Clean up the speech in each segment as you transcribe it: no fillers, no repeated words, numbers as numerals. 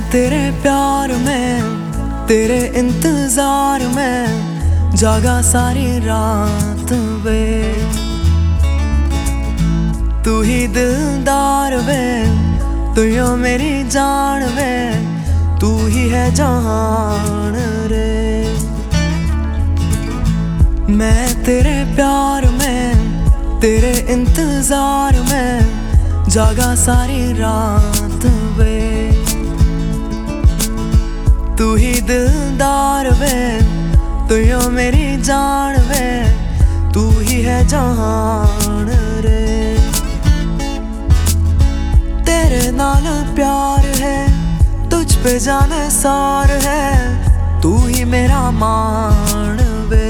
तेरे प्यार में, तेरे इंतजार में जागा सारी रात वे। तू ही दिलदार वे, तू यो मेरी जान वे, तू ही है जहान रे। मैं तेरे प्यार में, तेरे इंतजार में जागा सारी रात वे। तू ही दिलदार वे, तू यो मेरी जान वे, तू ही है जहान रे। तेरे नाल प्यार है, तुझ पे जाने सार है, तू ही मेरा मान वे।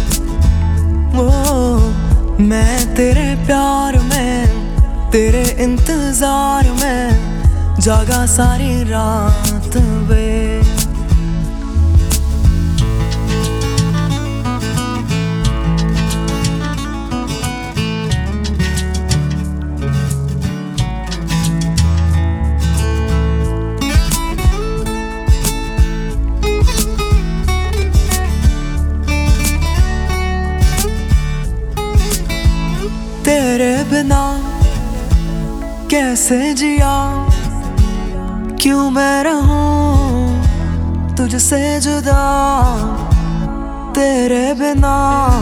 वो मैं तेरे प्यार में, तेरे इंतजार में जागा सारी रात वे। तेरे बिना कैसे जिया, क्यों मैं रहूं तुझसे जुदा। तेरे बिना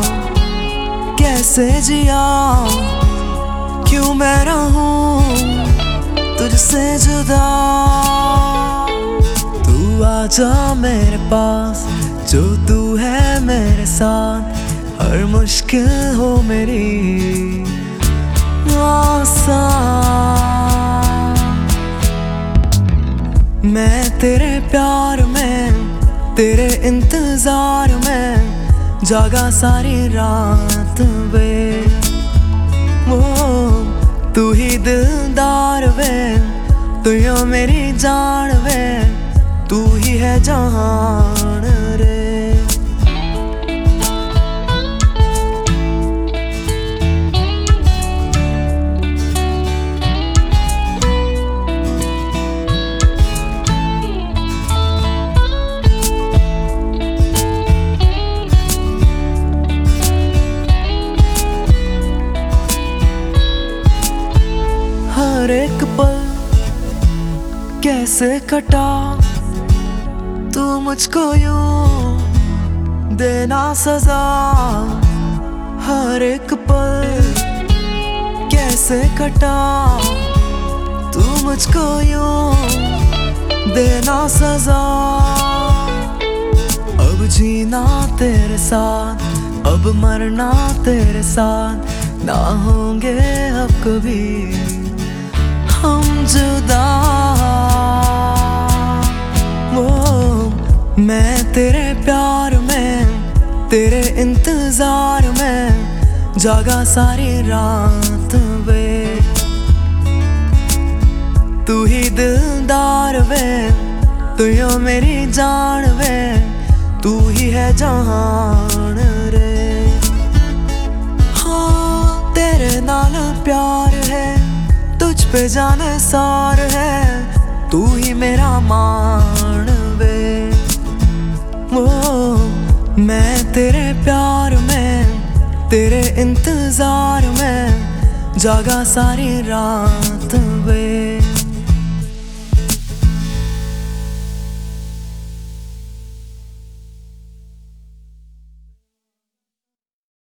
कैसे जिया, क्यों मैं रहूं तुझसे जुदा। तू आजा मेरे पास, जो तू है मेरे साथ, हर मुश्किल हो मेरी मैं तेरे प्यार में, तेरे इंतजार में जागा सारी रात वे। वो तू ही दिलदार वे, तू यो मेरी जान वे, तू ही है जहान रे। हर एक पल कैसे कटा, तू मुझको यूं देना सजा। हर एक पल कैसे कटा, तू मुझको यूं देना सजा। अब जीना तेरे साथ, अब मरना तेरे साथ, ना होंगे अब कभी हम जुदा। वो मैं तेरे प्यार में, तेरे इंतजार में जागा सारी रात वे। तू ही दिलदार वे, तू यो मेरी जान वे, तू ही है जहान रे। हाँ तेरे नाल प्यार है, तुझ पे जाने सार है, तू ही मेरा मान वे। वो मैं तेरे प्यार में, तेरे इंतजार में जागा सारी रात वे।